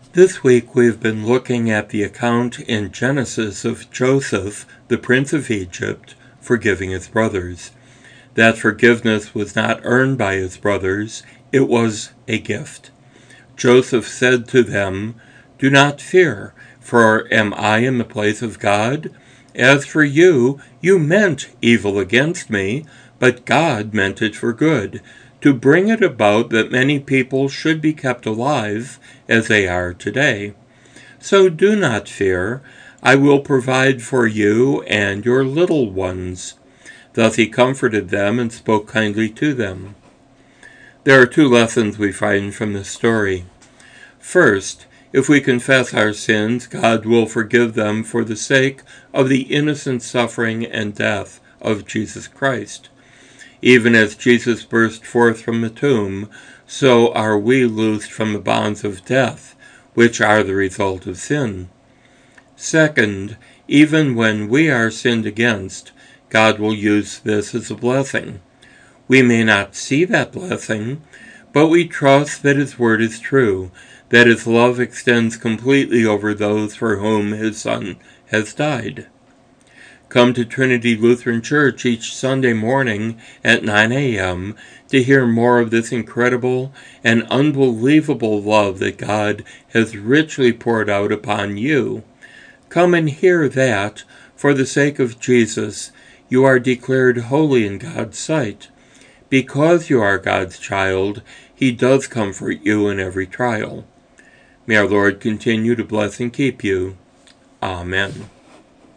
This week we've been looking at the account in Genesis of Joseph, the prince of Egypt, forgiving his brothers. That forgiveness was not earned by his brothers, it was a gift. Joseph said to them, "Do not fear, for am I in the place of God? As for you, you meant evil against me, but God meant it for good, to bring it about that many people should be kept alive as they are today. So do not fear, I will provide for you and your little ones." Thus he comforted them and spoke kindly to them. There are two lessons we find from this story. First, if we confess our sins, God will forgive them for the sake of the innocent suffering and death of Jesus Christ. Even as Jesus burst forth from the tomb, so are we loosed from the bonds of death, which are the result of sin. Second, even when we are sinned against, God will use this as a blessing. We may not see that blessing, but we trust that His word is true, that His love extends completely over those for whom His Son has died. Come to Trinity Lutheran Church each Sunday morning at 9 a.m. to hear more of this incredible and unbelievable love that God has richly poured out upon you. Come and hear that, for the sake of Jesus, you are declared holy in God's sight. Because you are God's child, He does comfort you in every trial. May our Lord continue to bless and keep you. Amen.